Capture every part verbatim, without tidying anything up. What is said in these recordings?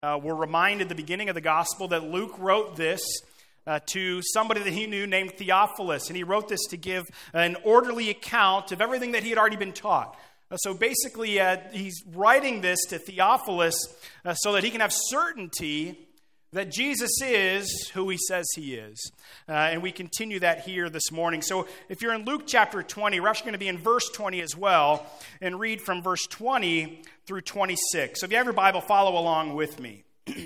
Uh, we're reminded at the beginning of the gospel that Luke wrote this uh, to somebody that he knew named Theophilus, and he wrote this to give an orderly account of everything that he had already been taught. Uh, so basically, uh, he's writing this to Theophilus uh, so that he can have certainty that Jesus is who he says he is. Uh, and we continue that here this morning. So if you're in Luke chapter twenty, we're actually going to be in verse twenty as well, and read from verse twenty through twenty-six. So if you have your Bible, follow along with me.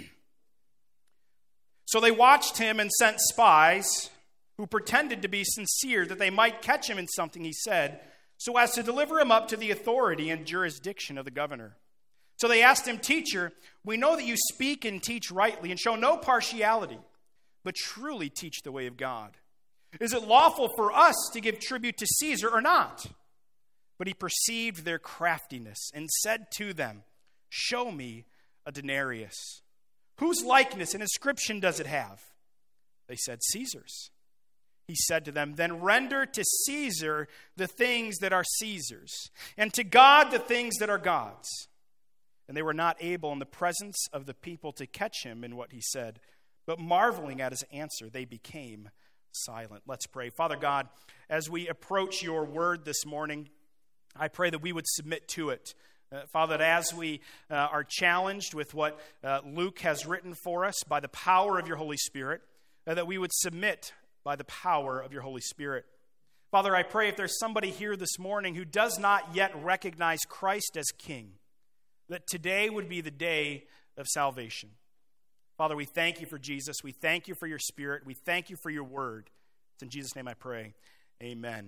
So they watched him and sent spies who pretended to be sincere that they might catch him in something he said, so as to deliver him up to the authority and jurisdiction of the governor. So they asked him, "Teacher, we know that you speak and teach rightly and show no partiality, but truly teach the way of God. Is it lawful for us to give tribute to Caesar or not?" But he perceived their craftiness and said to them, "Show me a denarius. Whose likeness and inscription does it have?" They said, "Caesar's." He said to them, "Then render to Caesar the things that are Caesar's, and to God the things that are God's." And they were not able in the presence of the people to catch him in what he said, but marveling at his answer, they became silent. Let's pray. Father God, as we approach your word this morning, I pray that we would submit to it. Uh, Father, that as we uh, are challenged with what uh, Luke has written for us by the power of your Holy Spirit, uh, that we would submit by the power of your Holy Spirit. Father, I pray if there's somebody here this morning who does not yet recognize Christ as King, that today would be the day of salvation. Father, we thank you for Jesus. We thank you for your Spirit. We thank you for your word. It's in Jesus' name I pray. Amen.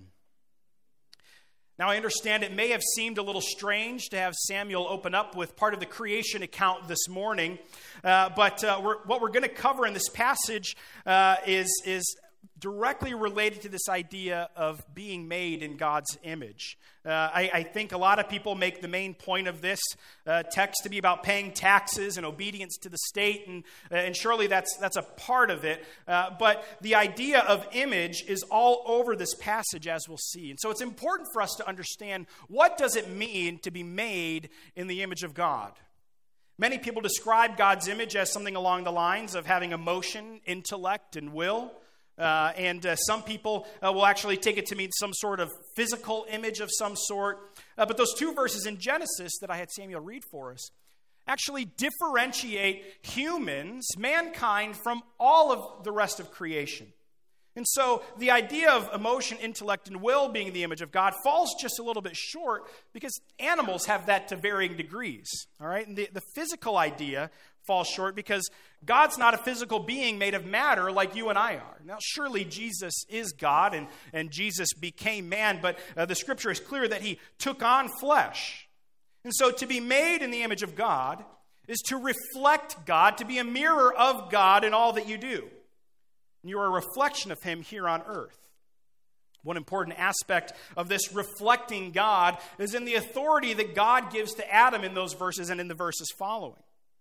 Now, I understand it may have seemed a little strange to have Samuel open up with part of the creation account this morning, uh, but uh, we're, what we're going to cover in this passage uh, is, is directly related to this idea of being made in God's image. Uh, I, I think a lot of people make the main point of this uh, text to be about paying taxes and obedience to the state, and, uh, and surely that's, that's a part of it. Uh, but the idea of image is all over this passage, as we'll see. And so it's important for us to understand, what does it mean to be made in the image of God? Many people describe God's image as something along the lines of having emotion, intellect, and will. Uh, and uh, some people uh, will actually take it to mean some sort of physical image of some sort. Uh, but those two verses in Genesis that I had Samuel read for us actually differentiate humans, mankind, from all of the rest of creation. And so the idea of emotion, intellect, and will being the image of God falls just a little bit short, because animals have that to varying degrees. All right, and the, the physical idea falls short because God's not a physical being made of matter like you and I are. Now, surely Jesus is God, and, and Jesus became man, but uh, the scripture is clear that he took on flesh. And so to be made in the image of God is to reflect God, to be a mirror of God in all that you do. And you are a reflection of him here on earth. One important aspect of this reflecting God is in the authority that God gives to Adam in those verses and in the verses following.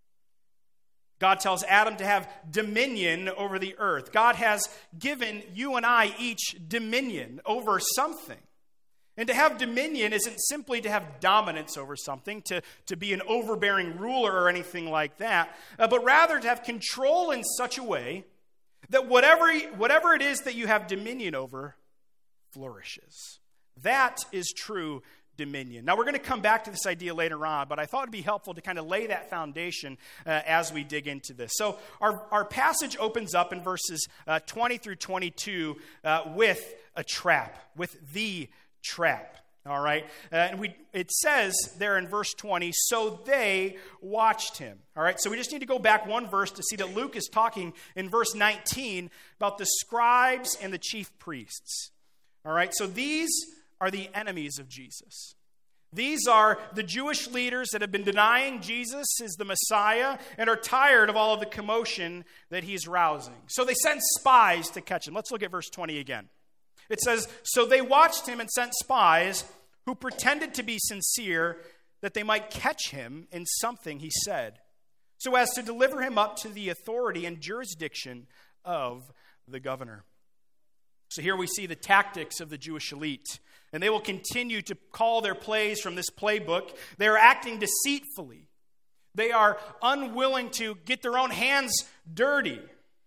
God tells Adam to have dominion over the earth. God has given you and I each dominion over something. And to have dominion isn't simply to have dominance over something, to, to be an overbearing ruler or anything like that, uh, but rather to have control in such a way that whatever, whatever it is that you have dominion over flourishes. That is true dominion. Now, we're going to come back to this idea later on, but I thought it would be helpful to kind of lay that foundation uh, as we dig into this. So our, our passage opens up in verses uh, twenty through twenty-two uh, with a trap, with the trap. All right, uh, and we it says there in verse twenty, so they watched him. All right, so we just need to go back one verse to see that Luke is talking in verse nineteen about the scribes and the chief priests. All right, so these are the enemies of Jesus. These are the Jewish leaders that have been denying Jesus is the Messiah and are tired of all of the commotion that he's rousing. So they sent spies to catch him. Let's look at verse twenty again. It says, so they watched him and sent spies who pretended to be sincere that they might catch him in something he said, so as to deliver him up to the authority and jurisdiction of the governor. So here we see the tactics of the Jewish elite, and they will continue to call their plays from this playbook. They are acting deceitfully. They are unwilling to get their own hands dirty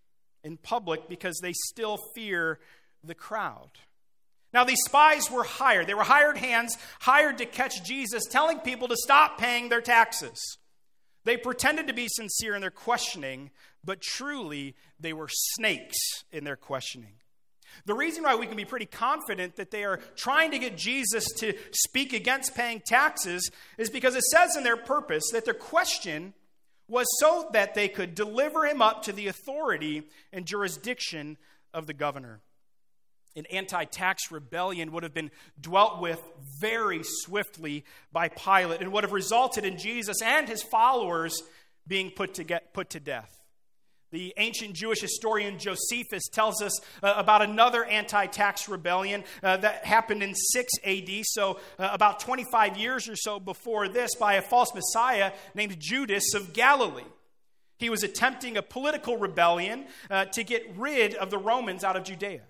in public because they still fear the crowd. Now, these spies were hired. They were hired hands, hired to catch Jesus, telling people to stop paying their taxes. They pretended to be sincere in their questioning, but truly they were snakes in their questioning. The reason why we can be pretty confident that they are trying to get Jesus to speak against paying taxes is because it says in their purpose that their question was so that they could deliver him up to the authority and jurisdiction of the governor. An anti-tax rebellion would have been dwelt with very swiftly by Pilate and would have resulted in Jesus and his followers being put to, get, put to death. The ancient Jewish historian Josephus tells us uh, about another anti-tax rebellion uh, that happened in six A D, so uh, about twenty-five years or so before this, by a false Messiah named Judas of Galilee. He was attempting a political rebellion uh, to get rid of the Romans out of Judea.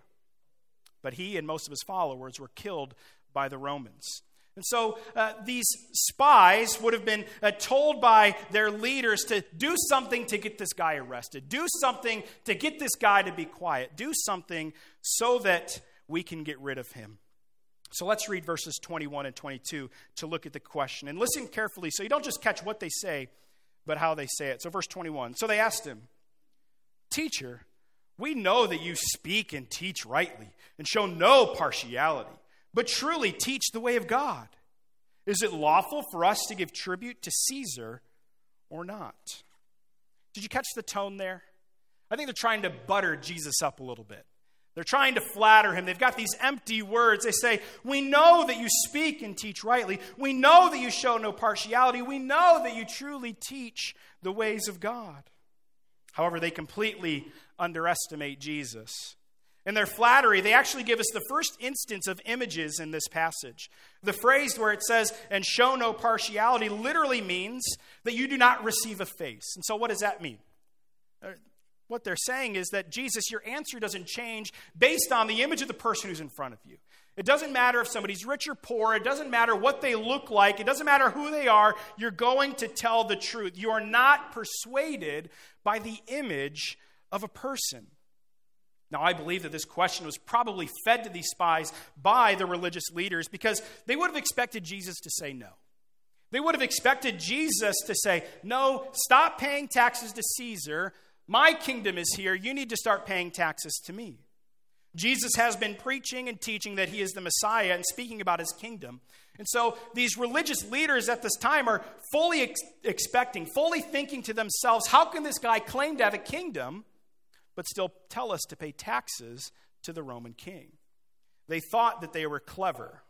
But he and most of his followers were killed by the Romans. And so uh, these spies would have been uh, told by their leaders to do something to get this guy arrested. Do something to get this guy to be quiet. Do something so that we can get rid of him. So let's read verses twenty-one and twenty-two to look at the question. And listen carefully so you don't just catch what they say, but how they say it. So verse twenty-one. So they asked him, "Teacher, we know that you speak and teach rightly and show no partiality, but truly teach the way of God. Is it lawful for us to give tribute to Caesar or not?" Did you catch the tone there? I think they're trying to butter Jesus up a little bit. They're trying to flatter him. They've got these empty words. They say, "We know that you speak and teach rightly. We know that you show no partiality. We know that you truly teach the ways of God." However, they completely underestimate Jesus. In their flattery, they actually give us the first instance of images in this passage. The phrase where it says, "and show no partiality," literally means that you do not receive a face. And so what does that mean? What they're saying is that, Jesus, your answer doesn't change based on the image of the person who's in front of you. It doesn't matter if somebody's rich or poor. It doesn't matter what they look like. It doesn't matter who they are. You're going to tell the truth. You are not persuaded by the image of a person. Now, I believe that this question was probably fed to these spies by the religious leaders because they would have expected Jesus to say no. They would have expected Jesus to say, "No, stop paying taxes to Caesar. My kingdom is here. You need to start paying taxes to me." Jesus has been preaching and teaching that he is the Messiah and speaking about his kingdom. And so these religious leaders at this time are fully ex- expecting, fully thinking to themselves, how can this guy claim to have a kingdom but still tell us to pay taxes to the Roman king? They thought that they were clever,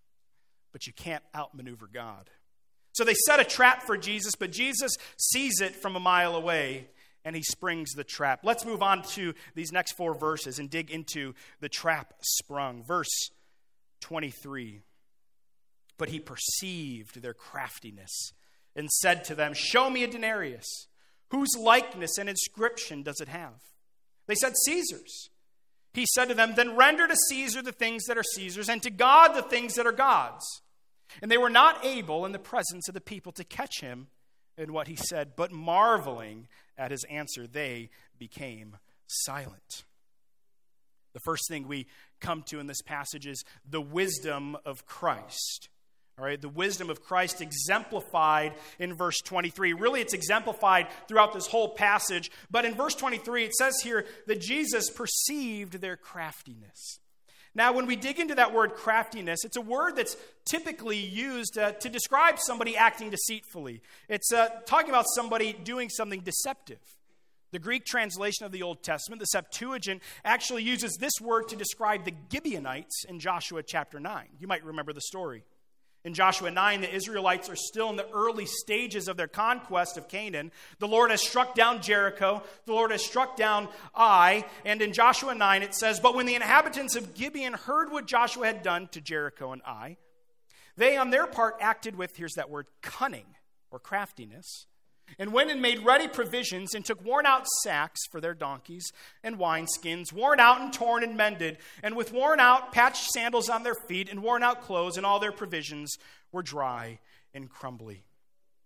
but you can't outmaneuver God. So they set a trap for Jesus, but Jesus sees it from a mile away, and he springs the trap. Let's move on to these next four verses and dig into the trap sprung. Verse twenty-three. But he perceived their craftiness and said to them, "Show me a denarius. Whose likeness and inscription does it have?" They said, "Caesar's." He said to them, "Then render to Caesar the things that are Caesar's, and to God the things that are God's." And they were not able in the presence of the people to catch him in what he said, but marveling at his answer, they became silent. The first thing we come to in this passage is the wisdom of Christ. All right, the wisdom of Christ exemplified in verse twenty-three. Really, it's exemplified throughout this whole passage. But in verse twenty-three, it says here that Jesus perceived their craftiness. Now, when we dig into that word craftiness, it's a word that's typically used uh, to describe somebody acting deceitfully. It's uh, talking about somebody doing something deceptive. The Greek translation of the Old Testament, the Septuagint, actually uses this word to describe the Gibeonites in Joshua chapter nine. You might remember the story. In Joshua nine, the Israelites are still in the early stages of their conquest of Canaan. The Lord has struck down Jericho. The Lord has struck down Ai. And in Joshua nine, it says, "But when the inhabitants of Gibeon heard what Joshua had done to Jericho and Ai, they on their part acted with," here's that word, "cunning," or craftiness, "and went and made ready provisions and took worn out sacks for their donkeys and wineskins, worn out and torn and mended, and with worn out patched sandals on their feet and worn out clothes, and all their provisions were dry and crumbly."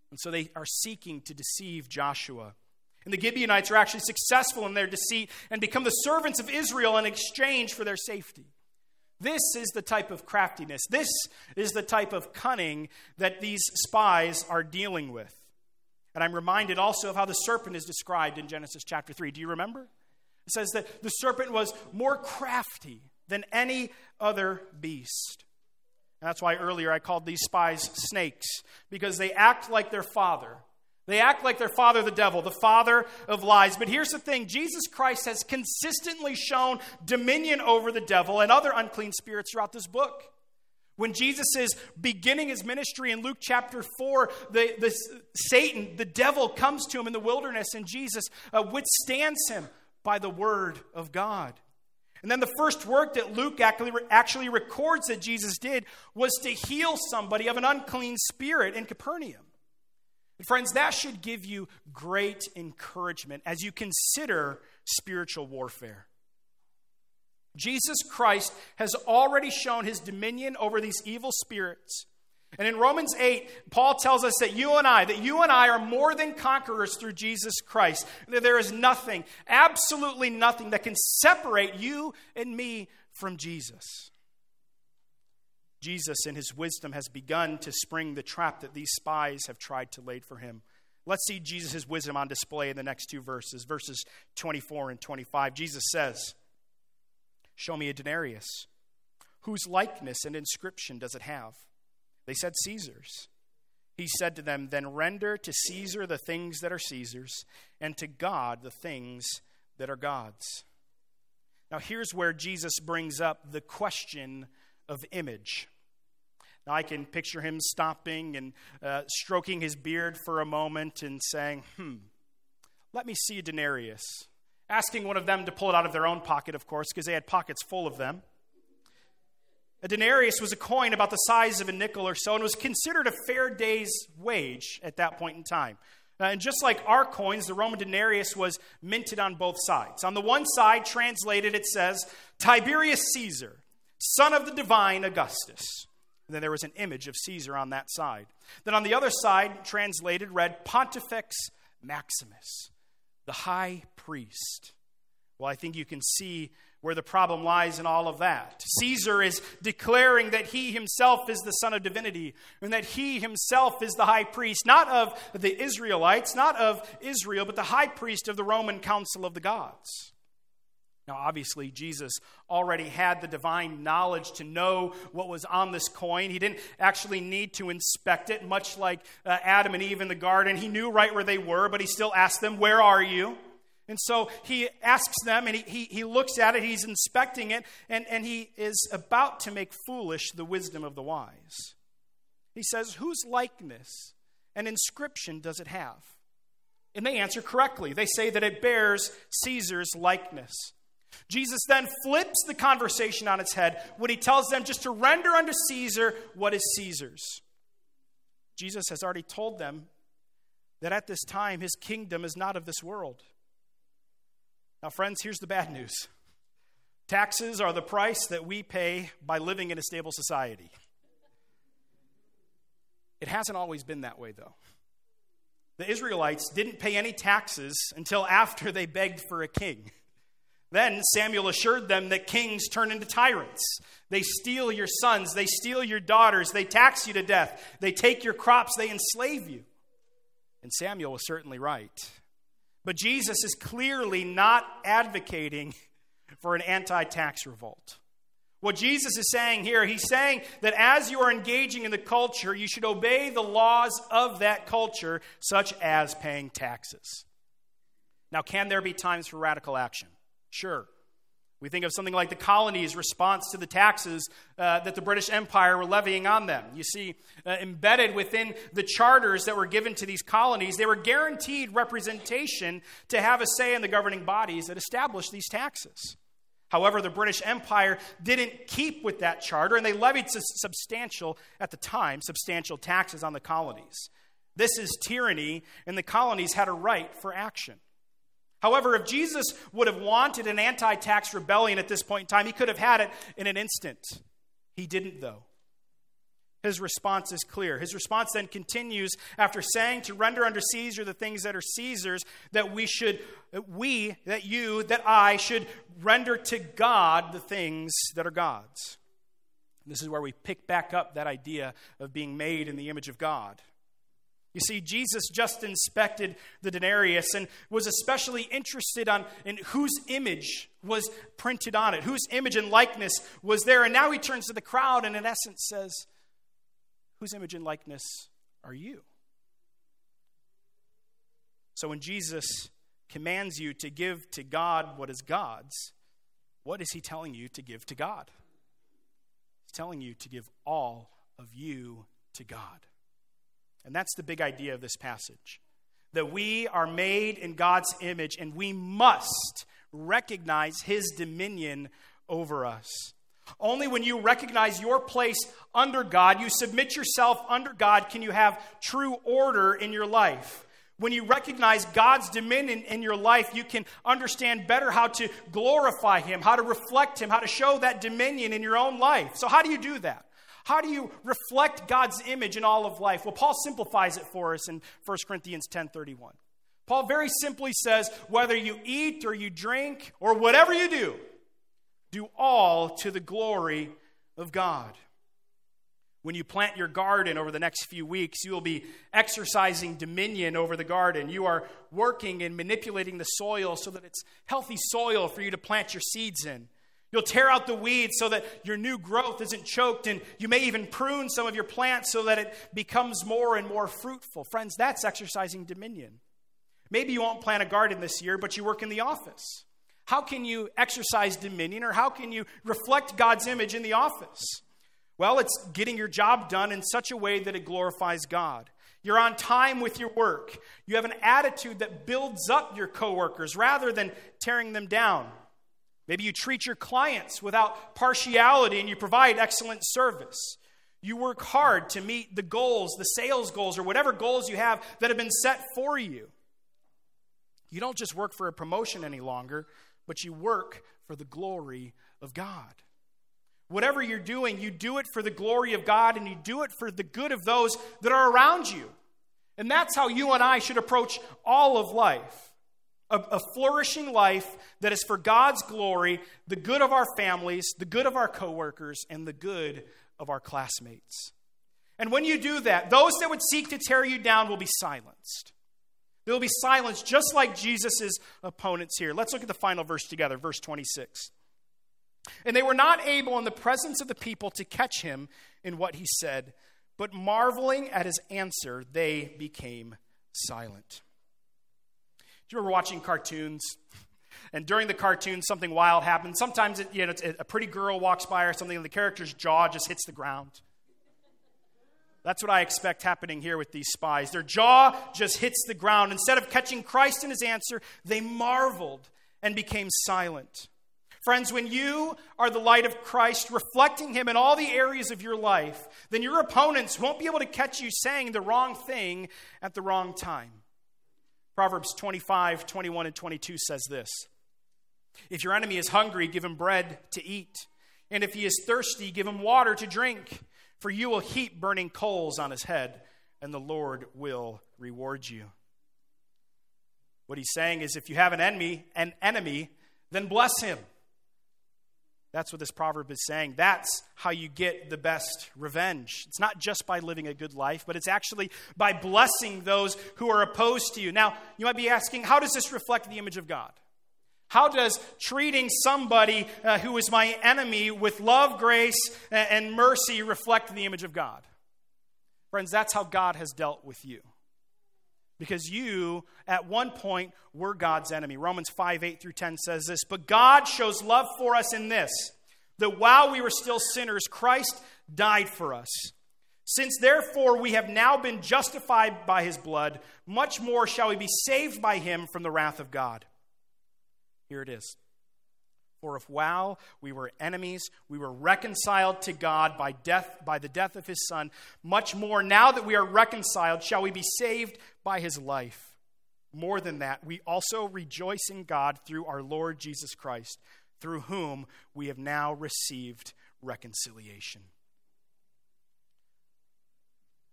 And so they are seeking to deceive Joshua. And the Gibeonites are actually successful in their deceit and become the servants of Israel in exchange for their safety. This is the type of craftiness. This is the type of cunning that these spies are dealing with. And I'm reminded also of how the serpent is described in Genesis chapter three. Do you remember? It says that the serpent was more crafty than any other beast. And that's why earlier I called these spies snakes, because they act like their father. They act like their father, the devil, the father of lies. But here's the thing. Jesus Christ has consistently shown dominion over the devil and other unclean spirits throughout this book. When Jesus is beginning his ministry in Luke chapter four, the, the, Satan, the devil, comes to him in the wilderness, and Jesus uh, withstands him by the word of God. And then the first work that Luke actually, actually records that Jesus did was to heal somebody of an unclean spirit in Capernaum. And friends, that should give you great encouragement as you consider spiritual warfare. Jesus Christ has already shown his dominion over these evil spirits. And in Romans eight, Paul tells us that you and I, that you and I are more than conquerors through Jesus Christ. That there is nothing, absolutely nothing that can separate you and me from Jesus. Jesus, in his wisdom, has begun to spring the trap that these spies have tried to lay for him. Let's see Jesus' wisdom on display in the next two verses, verses twenty-four and twenty-five. Jesus says, "Show me a denarius. Whose likeness and inscription does it have?" They said, "Caesar's." He said to them, "Then render to Caesar the things that are Caesar's, and to God the things that are God's." Now here's where Jesus brings up the question of image. Now I can picture him stopping and uh, stroking his beard for a moment and saying, hmm, let me see a denarius. Asking one of them to pull it out of their own pocket, of course, because they had pockets full of them. A denarius was a coin about the size of a nickel or so and was considered a fair day's wage at that point in time. Uh, and just like our coins, the Roman denarius was minted on both sides. On the one side, translated, it says, Tiberius Caesar, son of the divine Augustus. And then there was an image of Caesar on that side. Then on the other side, translated, read Pontifex Maximus, the high priest. Well, I think you can see where the problem lies in all of that. Caesar is declaring that he himself is the son of divinity and that he himself is the high priest, not of the Israelites, not of Israel, but the high priest of the Roman Council of the Gods. Now, obviously, Jesus already had the divine knowledge to know what was on this coin. He didn't actually need to inspect it, much like uh, Adam and Eve in the garden. He knew right where they were, but he still asked them, "Where are you?" And so he asks them, and he, he, he looks at it, he's inspecting it, and, and he is about to make foolish the wisdom of the wise. He says, "Whose likeness and inscription does it have?" And they answer correctly. They say that it bears Caesar's likeness. Jesus then flips the conversation on its head when he tells them just to render unto Caesar what is Caesar's. Jesus has already told them that at this time his kingdom is not of this world. Now, friends, here's the bad news. Taxes are the price that we pay by living in a stable society. It hasn't always been that way, though. The Israelites didn't pay any taxes until after they begged for a king. Then Samuel assured them that kings turn into tyrants. They steal your sons, they steal your daughters, they tax you to death, they take your crops, they enslave you. And Samuel was certainly right. But Jesus is clearly not advocating for an anti-tax revolt. What Jesus is saying here, he's saying that as you are engaging in the culture, you should obey the laws of that culture, such as paying taxes. Now, can there be times for radical action? Sure. We think of something like the colonies' response to the taxes uh, that the British Empire were levying on them. You see, uh, embedded within the charters that were given to these colonies, they were guaranteed representation to have a say in the governing bodies that established these taxes. However, the British Empire didn't keep with that charter, and they levied substantial, at the time, substantial taxes on the colonies. This is tyranny, and the colonies had a right for action. However, if Jesus would have wanted an anti-tax rebellion at this point in time, he could have had it in an instant. He didn't, though. His response is clear. His response then continues after saying to render unto Caesar the things that are Caesar's, that we should, we, that you, that I should render to God the things that are God's. This is where we pick back up that idea of being made in the image of God. You see, Jesus just inspected the denarius and was especially interested on in whose image was printed on it, whose image and likeness was there. And now he turns to the crowd and in essence says, whose image and likeness are you? So when Jesus commands you to give to God what is God's, what is he telling you to give to God? He's telling you to give all of you to God. And that's the big idea of this passage. That we are made in God's image and we must recognize his dominion over us. Only when you recognize your place under God, you submit yourself under God, can you have true order in your life. When you recognize God's dominion in your life, you can understand better how to glorify him, how to reflect him, how to show that dominion in your own life. So how do you do that? How do you reflect God's image in all of life? Well, Paul simplifies it for us in First Corinthians ten thirty-one. Paul very simply says, whether you eat or you drink or whatever you do, do all to the glory of God. When you plant your garden over the next few weeks, you will be exercising dominion over the garden. You are working and manipulating the soil so that it's healthy soil for you to plant your seeds in. You'll tear out the weeds so that your new growth isn't choked, and you may even prune some of your plants so that it becomes more and more fruitful. Friends, that's exercising dominion. Maybe you won't plant a garden this year, but you work in the office. How can you exercise dominion, or how can you reflect God's image in the office? Well, it's getting your job done in such a way that it glorifies God. You're on time with your work. You have an attitude that builds up your coworkers rather than tearing them down. Maybe you treat your clients without partiality and you provide excellent service. You work hard to meet the goals, the sales goals, or whatever goals you have that have been set for you. You don't just work for a promotion any longer, but you work for the glory of God. Whatever you're doing, you do it for the glory of God, and you do it for the good of those that are around you. And that's how you and I should approach all of life. A, a flourishing life that is for God's glory, the good of our families, the good of our coworkers, and the good of our classmates. And when you do that, those that would seek to tear you down will be silenced. They will be silenced just like Jesus' opponents here. Let's look at the final verse together, verse twenty-six. And they were not able in the presence of the people to catch him in what he said, but marveling at his answer, they became silent. Do you remember watching cartoons? And during the cartoon, something wild happens. Sometimes it, you know, it's a pretty girl walks by or something, and the character's jaw just hits the ground. That's what I expect happening here with these spies. Their jaw just hits the ground. Instead of catching Christ in his answer, they marveled and became silent. Friends, when you are the light of Christ, reflecting him in all the areas of your life, then your opponents won't be able to catch you saying the wrong thing at the wrong time. Proverbs twenty-five, twenty-one, and twenty-two says this. If your enemy is hungry, give him bread to eat. And if he is thirsty, give him water to drink. For you will heap burning coals on his head, and the Lord will reward you. What he's saying is if you have an enemy, an enemy, then bless him. That's what this proverb is saying. That's how you get the best revenge. It's not just by living a good life, but it's actually by blessing those who are opposed to you. Now, you might be asking, how does this reflect the image of God? How does treating somebody uh, who is my enemy with love, grace, and, and mercy reflect the image of God? Friends, that's how God has dealt with you. Because you, at one point, were God's enemy. Romans five, eight through ten says this, but God shows love for us in this, that while we were still sinners, Christ died for us. Since therefore we have now been justified by his blood, much more shall we be saved by him from the wrath of God. Here it is. For if while we were enemies, we were reconciled to God by death, by the death of his Son, much more now that we are reconciled, shall we be saved by his life. More than that, we also rejoice in God through our Lord Jesus Christ, through whom we have now received reconciliation.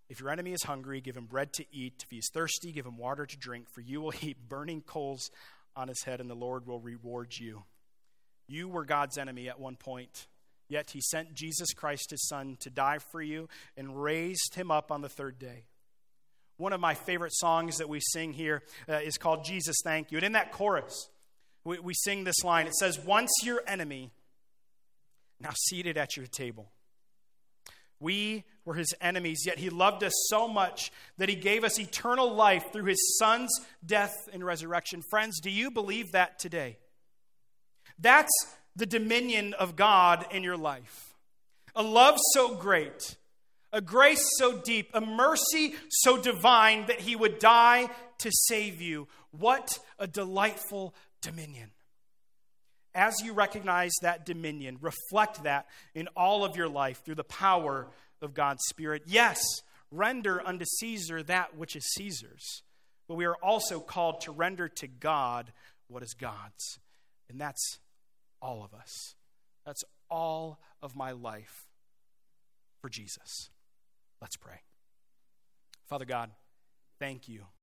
If your enemy is hungry, give him bread to eat. If he is thirsty, give him water to drink, for you will heap burning coals on his head, and the Lord will reward you. You were God's enemy at one point, yet he sent Jesus Christ, his son, to die for you and raised him up on the third day. One of my favorite songs that we sing here uh, is called Jesus Thank You. And in that chorus, we, we sing this line. It says, once your enemy, now seated at your table. We were his enemies, yet he loved us so much that he gave us eternal life through his son's death and resurrection. Friends, do you believe that today? That's the dominion of God in your life. A love so great, a grace so deep, a mercy so divine that he would die to save you. What a delightful dominion. As you recognize that dominion, reflect that in all of your life through the power of God's Spirit. Yes, render unto Caesar that which is Caesar's, but we are also called to render to God what is God's. And that's all of us. That's all of my life for Jesus. Let's pray. Father God, thank you